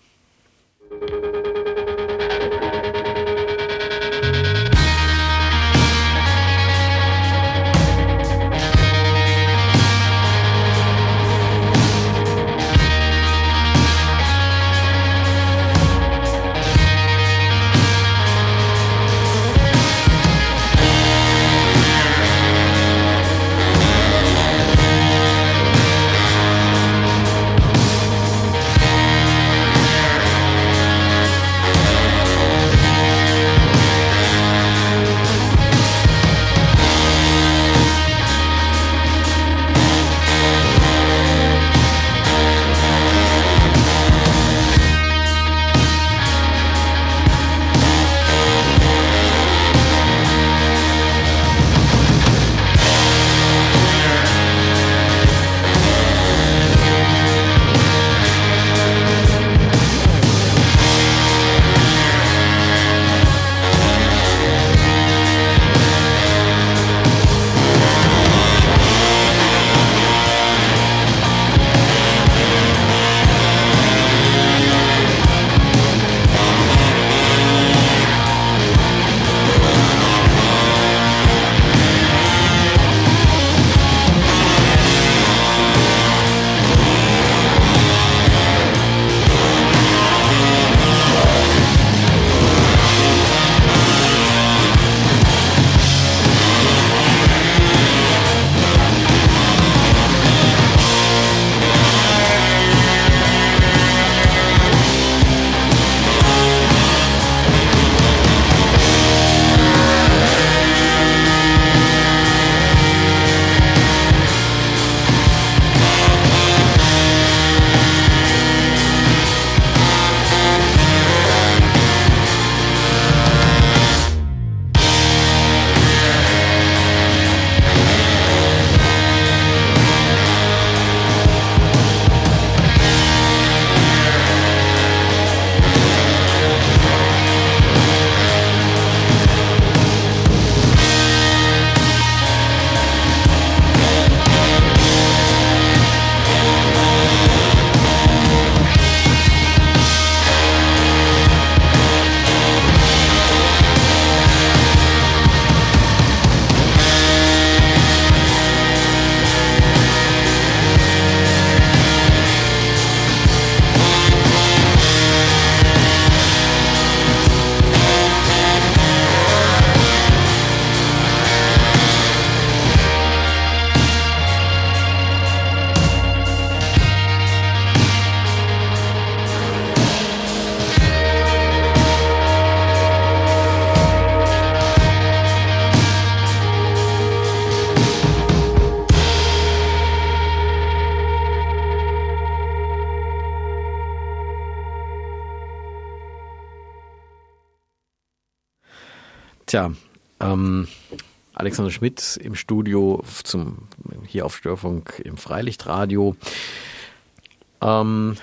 Tja, ähm, Alexander Schmidt im Studio zum, hier auf Störfunk im Freilichtradio. Ähm,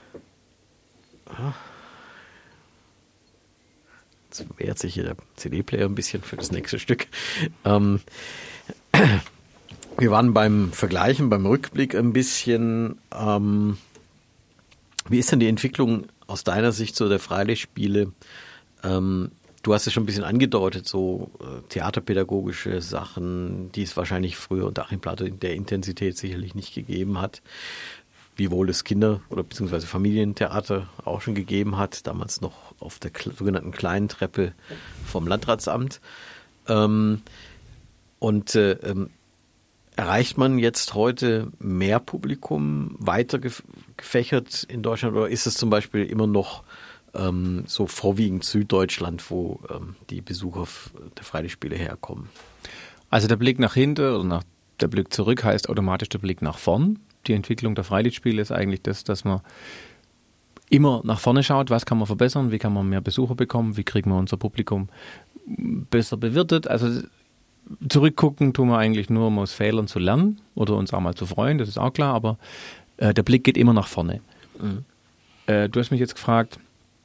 jetzt wehrt sich hier der C D-Player ein bisschen für das nächste Stück. Ähm, wir waren beim Vergleichen, beim Rückblick ein bisschen. Ähm, wie ist denn die Entwicklung aus deiner Sicht so der Freilichtspiele? Ähm, Du hast es schon ein bisschen angedeutet, so äh, theaterpädagogische Sachen, die es wahrscheinlich früher unter Achim Platte in der Intensität sicherlich nicht gegeben hat, wiewohl es Kinder- oder beziehungsweise Familientheater auch schon gegeben hat, damals noch auf der kl- sogenannten kleinen Treppe vom Landratsamt. Ähm, und äh, ähm, erreicht man jetzt heute mehr Publikum, weiter gef- gefächert in Deutschland, oder ist es zum Beispiel immer noch Ähm, so vorwiegend Süddeutschland, wo ähm, die Besucher der Freilichtspiele herkommen? Also der Blick nach hinten oder nach, der Blick zurück heißt automatisch der Blick nach vorn. Die Entwicklung der Freilichtspiele ist eigentlich das, dass man immer nach vorne schaut, was kann man verbessern, wie kann man mehr Besucher bekommen, wie kriegen wir unser Publikum besser bewirtet. Also zurückgucken tun wir eigentlich nur, um aus Fehlern zu lernen oder uns auch mal zu freuen, das ist auch klar, aber äh, der Blick geht immer nach vorne. Mhm. Äh, du hast mich jetzt gefragt,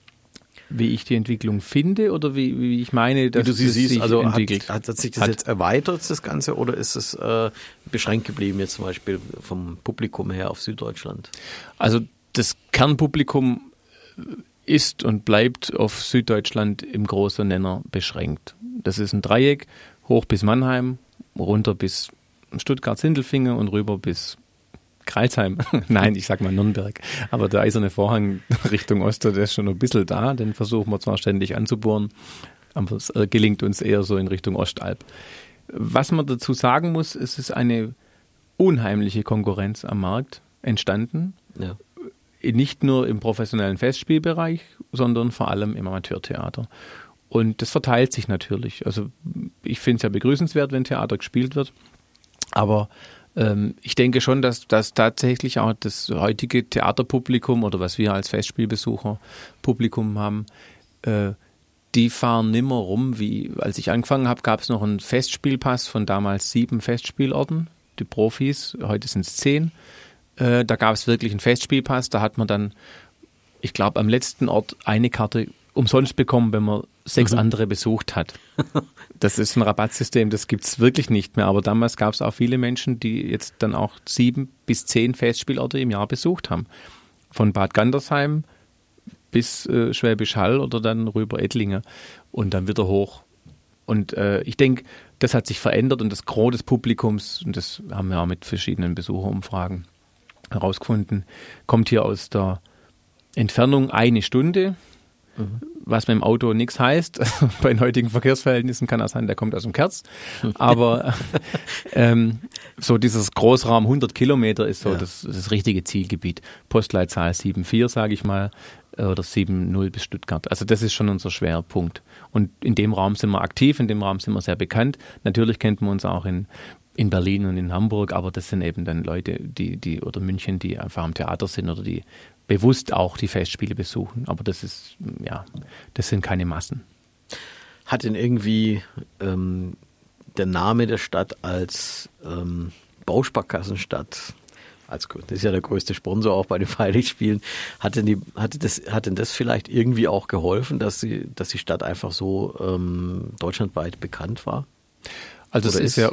wie ich die Entwicklung finde oder wie, wie ich meine, dass wie du sie es siehst, sich also entwickelt. Hat, hat sich das hat, jetzt erweitert, das Ganze, oder ist es äh, beschränkt geblieben jetzt zum Beispiel vom Publikum her auf Süddeutschland? Also das Kernpublikum ist und bleibt auf Süddeutschland im großen Nenner beschränkt. Das ist ein Dreieck, hoch bis Mannheim, runter bis Stuttgart-Sindelfingen und rüber bis Kreilsheim. Nein, ich sag mal Nürnberg. Aber der eiserne Vorhang Richtung Osten, der ist schon ein bisschen da. Den versuchen wir zwar ständig anzubohren, aber es gelingt uns eher so in Richtung Ostalb. Was man dazu sagen muss, es ist eine unheimliche Konkurrenz am Markt entstanden. Ja. Nicht nur im professionellen Festspielbereich, sondern vor allem im Amateurtheater. Und das verteilt sich natürlich. Also ich finde es ja begrüßenswert, wenn Theater gespielt wird. Aber ich denke schon, dass, dass tatsächlich auch das heutige Theaterpublikum oder was wir als Festspielbesucher Publikum haben, äh, die fahren nimmer rum, wie als ich angefangen habe, gab es noch einen Festspielpass von damals sieben Festspielorten, die Profis, heute sind es zehn. Äh, da gab es wirklich einen Festspielpass, da hat man dann, ich glaube, am letzten Ort eine Karte umsonst bekommen, wenn man sechs mhm. andere besucht hat. Das ist ein Rabattsystem, das gibt es wirklich nicht mehr. Aber damals gab es auch viele Menschen, die jetzt dann auch sieben bis zehn Festspielorte im Jahr besucht haben. Von Bad Gandersheim bis äh, Schwäbisch Hall oder dann rüber Ettlingen und dann wieder hoch. Und äh, ich denke, das hat sich verändert und das Gros des Publikums, und das haben wir auch mit verschiedenen Besucherumfragen herausgefunden, kommt hier aus der Entfernung eine Stunde. Mhm. Was mit dem Auto nichts heißt. Bei den heutigen Verkehrsverhältnissen kann das sein, der kommt aus dem Kerz. Aber ähm, so dieses Großraum hundert Kilometer ist so ja. das, das richtige Zielgebiet. Postleitzahl sieben vier, sage ich mal, oder sieben null bis Stuttgart. Also das ist schon unser Schwerpunkt. Und in dem Raum sind wir aktiv, in dem Raum sind wir sehr bekannt. Natürlich kennt man uns auch in in Berlin und in Hamburg, aber das sind eben dann Leute, die, die oder München, die einfach am Theater sind oder die bewusst auch die Festspiele besuchen. Aber das ist, ja, das sind keine Massen. Hat denn irgendwie ähm, der Name der Stadt als ähm, Bausparkassenstadt, als, das ist ja der größte Sponsor auch bei den Freilichtspielen, hat denn, die, hatte das, hat denn das vielleicht irgendwie auch geholfen, dass, sie, dass die Stadt einfach so ähm, deutschlandweit bekannt war? Also es ist ja,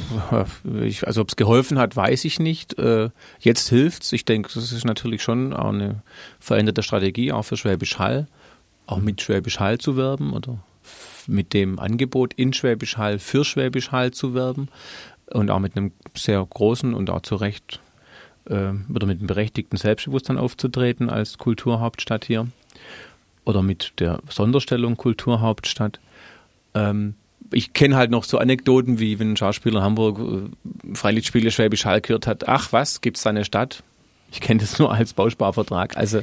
ich, also ob es geholfen hat, weiß ich nicht. Jetzt hilft's. Ich denke, das ist natürlich schon auch eine veränderte Strategie, auch für Schwäbisch Hall, auch mit Schwäbisch Hall zu werben oder mit dem Angebot in Schwäbisch Hall für Schwäbisch Hall zu werben und auch mit einem sehr großen und auch zu Recht äh, oder mit einem berechtigten Selbstbewusstsein aufzutreten als Kulturhauptstadt hier oder mit der Sonderstellung Kulturhauptstadt. Ähm, Ich kenne halt noch so Anekdoten, wie wenn ein Schauspieler in Hamburg äh, Freilichtspiele Schwäbisch Hall gehört hat, ach was, gibt's da eine Stadt? Ich kenne das nur als Bausparvertrag. Also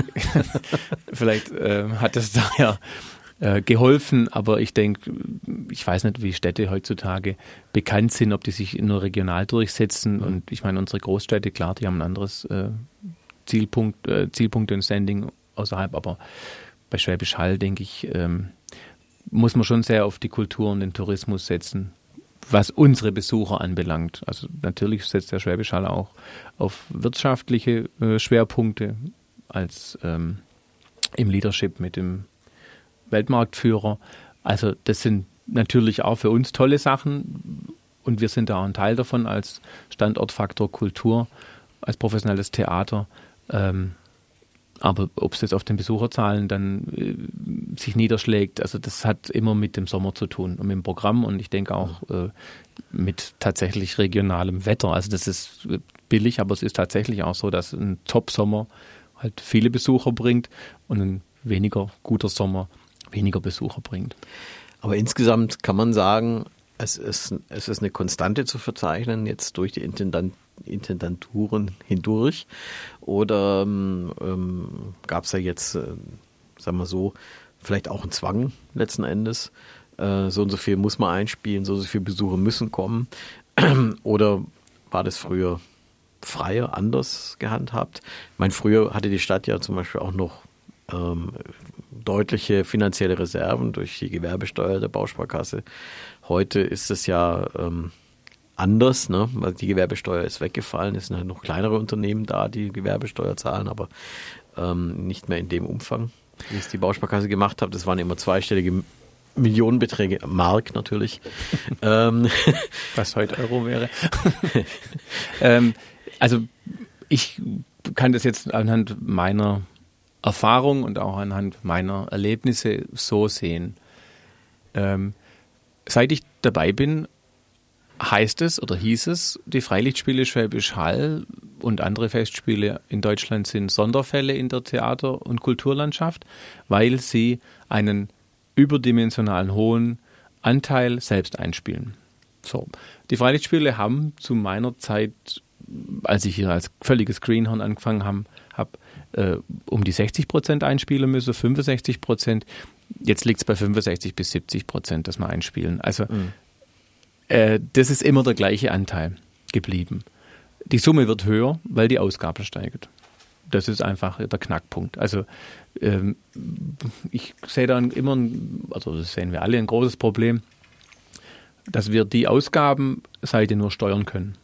vielleicht äh, hat das daher äh, geholfen, aber ich denke, ich weiß nicht, wie Städte heutzutage bekannt sind, ob die sich nur regional durchsetzen. Mhm. Und ich meine, unsere Großstädte, klar, die haben ein anderes äh, Zielpunkt, äh, Zielpunkt und Standing außerhalb, aber bei Schwäbisch Hall denke ich, ähm, muss man schon sehr auf die Kultur und den Tourismus setzen, was unsere Besucher anbelangt. Also natürlich setzt der Schwäbisch Hall auch auf wirtschaftliche äh, Schwerpunkte als ähm, im Leadership mit dem Weltmarktführer. Also das sind natürlich auch für uns tolle Sachen und wir sind da auch ein Teil davon als Standortfaktor Kultur, als professionelles Theater. Ähm, aber ob es jetzt auf den Besucherzahlen dann äh, sich niederschlägt, also das hat immer mit dem Sommer zu tun und mit dem Programm und ich denke auch äh, mit tatsächlich regionalem Wetter. Also das ist billig, aber es ist tatsächlich auch so, dass ein Top-Sommer halt viele Besucher bringt und ein weniger guter Sommer weniger Besucher bringt. Aber insgesamt kann man sagen, es ist, es ist eine Konstante zu verzeichnen, jetzt durch die Intendant, Intendanturen hindurch. Oder ähm, gab es da jetzt, äh, sagen wir so, vielleicht auch einen Zwang letzten Endes? Äh, so und so viel muss man einspielen, so und so viele Besucher müssen kommen. Oder war das früher freier, anders gehandhabt? Ich meine, früher hatte die Stadt ja zum Beispiel auch noch ähm, deutliche finanzielle Reserven durch die Gewerbesteuer der Bausparkasse. Heute ist es ja ähm, anders, ne? Weil die Gewerbesteuer ist weggefallen. Es sind halt noch kleinere Unternehmen da, die Gewerbesteuer zahlen, aber ähm, nicht mehr in dem Umfang, wie es die Bausparkasse gemacht hat. Das waren immer zweistellige Millionenbeträge, Mark natürlich. ähm, Was heute Euro wäre. ähm, also ich kann das jetzt anhand meiner Erfahrung und auch anhand meiner Erlebnisse so sehen. Ähm, seit ich dabei bin, heißt es oder hieß es, die Freilichtspiele Schwäbisch Hall und andere Festspiele in Deutschland sind Sonderfälle in der Theater- und Kulturlandschaft, weil sie einen überdimensionalen hohen Anteil selbst einspielen. So, die Freilichtspiele haben zu meiner Zeit, als ich hier als völliges Greenhorn angefangen habe, hab, äh, um die sechzig Prozent einspielen müssen, fünfundsechzig Prozent. Jetzt liegt es bei fünfundsechzig bis siebzig Prozent, dass wir einspielen. Also mhm. äh, das ist immer der gleiche Anteil geblieben. Die Summe wird höher, weil die Ausgabe steigt. Das ist einfach der Knackpunkt. Also ähm, ich sehe dann immer, also das sehen wir alle, ein großes Problem, dass wir die Ausgabenseite nur steuern können.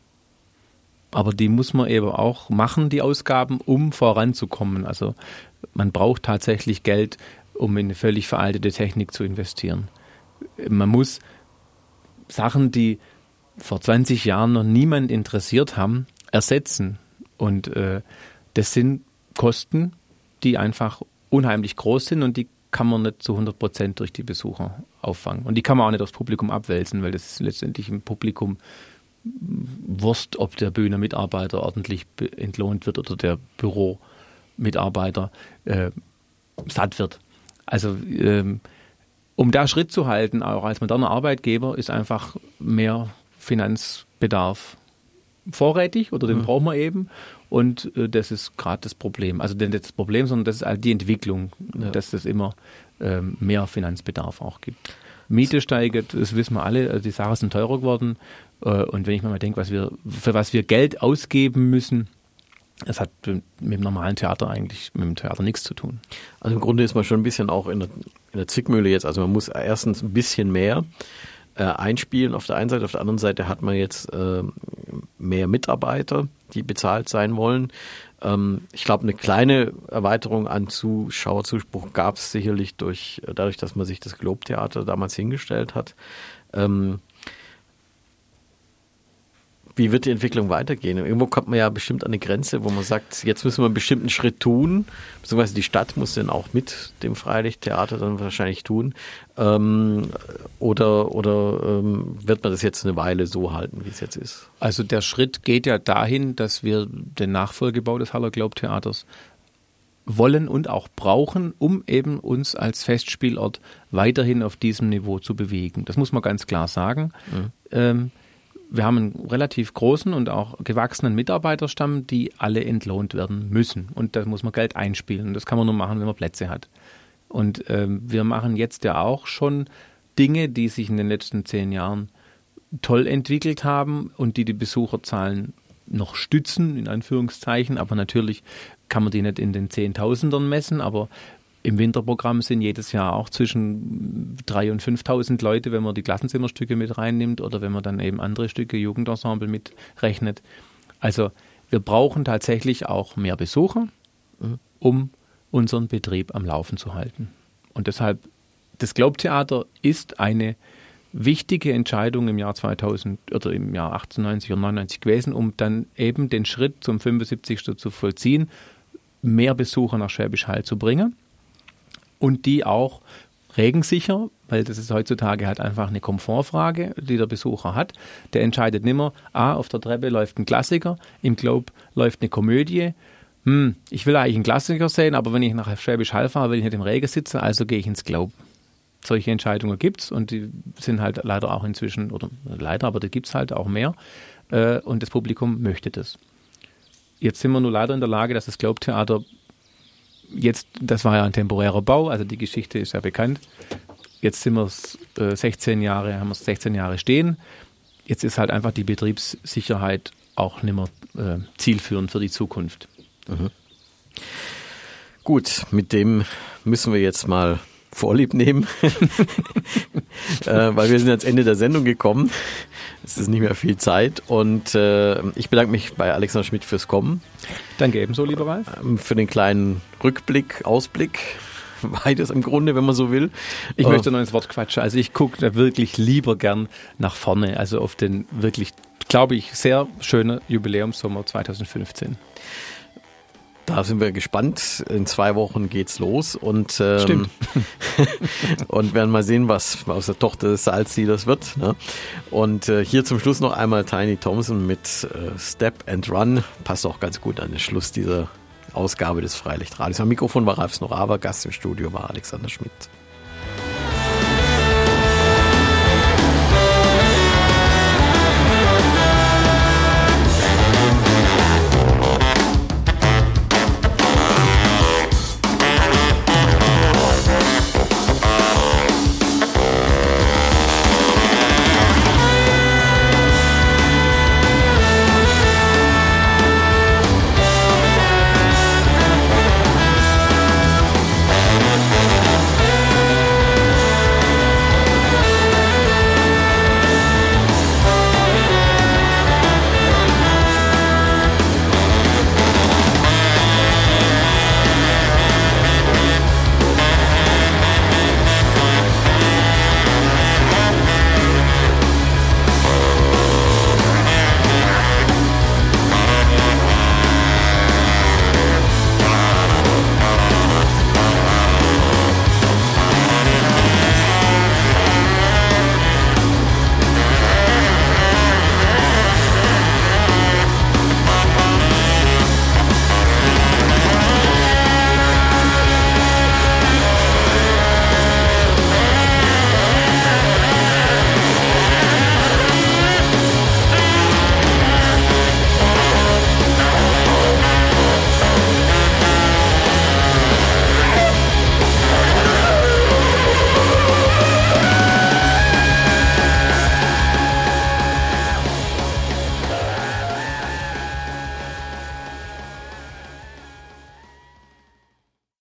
Aber die muss man eben auch machen, die Ausgaben, um voranzukommen. Also man braucht tatsächlich Geld, um in eine völlig veraltete Technik zu investieren. Man muss Sachen, die vor zwanzig Jahren noch niemand interessiert haben, ersetzen. Und äh, das sind Kosten, die einfach unheimlich groß sind und die kann man nicht zu hundert Prozent durch die Besucher auffangen. Und die kann man auch nicht aufs Publikum abwälzen, weil das ist letztendlich im Publikum Wurst, ob der Bühnenmitarbeiter ordentlich entlohnt wird oder der Büromitarbeiter äh, satt wird. Also ähm, um da Schritt zu halten, auch als moderner Arbeitgeber, ist einfach mehr Finanzbedarf vorrätig oder den mhm. brauchen wir eben. Und äh, das ist gerade das Problem. Also nicht das Problem, sondern das ist halt die Entwicklung, ja. dass es immer ähm, mehr Finanzbedarf auch gibt. Miete steigt, das wissen wir alle, also die Sachen sind teurer geworden. Äh, und wenn ich mir mal denke, was wir, für was wir Geld ausgeben müssen, das hat mit dem normalen Theater eigentlich, mit dem Theater nichts zu tun. Also im Grunde ist man schon ein bisschen auch in der, in der Zwickmühle jetzt. Also man muss erstens ein bisschen mehr äh, einspielen auf der einen Seite. Auf der anderen Seite hat man jetzt äh, mehr Mitarbeiter, die bezahlt sein wollen. Ähm, ich glaube, eine kleine Erweiterung an Zuschauerzuspruch gab es sicherlich durch, dadurch, dass man sich das Globe-Theater damals hingestellt hat. Ähm, Wie wird die Entwicklung weitergehen? Irgendwo kommt man ja bestimmt an eine Grenze, wo man sagt, jetzt müssen wir einen bestimmten Schritt tun, beziehungsweise die Stadt muss den auch mit dem Freilichttheater dann wahrscheinlich tun. Ähm, oder oder ähm, wird man das jetzt eine Weile so halten, wie es jetzt ist? Also der Schritt geht ja dahin, dass wir den Nachfolgebau des Haller Globe-Theaters wollen und auch brauchen, um eben uns als Festspielort weiterhin auf diesem Niveau zu bewegen. Das muss man ganz klar sagen. Mhm. Ähm, Wir haben einen relativ großen und auch gewachsenen Mitarbeiterstamm, die alle entlohnt werden müssen. Und da muss man Geld einspielen. Das kann man nur machen, wenn man Plätze hat. Und ähm, wir machen jetzt ja auch schon Dinge, die sich in den letzten zehn Jahren toll entwickelt haben und die die Besucherzahlen noch stützen, in Anführungszeichen. Aber natürlich kann man die nicht in den Zehntausendern messen. Aber Im Winterprogramm sind jedes Jahr auch zwischen dreitausend und fünftausend Leute, wenn man die Klassenzimmerstücke mit reinnimmt oder wenn man dann eben andere Stücke, Jugendensemble mitrechnet. Also wir brauchen tatsächlich auch mehr Besucher, um unseren Betrieb am Laufen zu halten. Und deshalb, das Glaubtheater ist eine wichtige Entscheidung im Jahr zweitausend oder im Jahr achtundneunzig und neunundneunzig gewesen, um dann eben den Schritt zum fünfundsiebzigsten zu vollziehen, mehr Besucher nach Schwäbisch Hall zu bringen. Und die auch regensicher, weil das ist heutzutage halt einfach eine Komfortfrage, die der Besucher hat. Der entscheidet nimmer, ah, auf der Treppe läuft ein Klassiker, im Globe läuft eine Komödie. Hm, ich will eigentlich einen Klassiker sehen, aber wenn ich nach Schwäbisch Hall fahre, will ich nicht im Regen sitzen, also gehe ich ins Globe. Solche Entscheidungen gibt es und die sind halt leider auch inzwischen, oder leider, aber da gibt es halt auch mehr äh, und das Publikum möchte das. Jetzt sind wir nur leider in der Lage, dass das Globe-Theater jetzt, das war ja ein temporärer Bau, also die Geschichte ist ja bekannt. Jetzt sind wir äh, sechzehn Jahre, haben wir sechzehn Jahre stehen. Jetzt ist halt einfach die Betriebssicherheit auch nicht mehr äh, zielführend für die Zukunft. Mhm. Gut, mit dem müssen wir jetzt mal Vorlieb nehmen, äh, weil wir sind ans Ende der Sendung gekommen. Es ist nicht mehr viel Zeit und äh, ich bedanke mich bei Alexander Schmidt fürs Kommen. Danke ebenso, lieber Ralf. Ähm, für den kleinen Rückblick, Ausblick, beides im Grunde, wenn man so will. Ich äh, möchte noch ins Wort quatschen. Also ich gucke da wirklich lieber gern nach vorne, also auf den wirklich, glaube ich, sehr schönen Jubiläumssommer zweitausendfünfzehn. Da sind wir gespannt. In zwei Wochen geht's los und ähm, Stimmt. und werden mal sehen, was aus der Tochter des Salzsieders wird. Ne? Und äh, hier zum Schluss noch einmal Tiny Thompson mit äh, Step and Run. Passt auch ganz gut an den Schluss dieser Ausgabe des Freilichtradios. Am Mikrofon war Ralf Snoraber, Gast im Studio war Alexander Schmidt.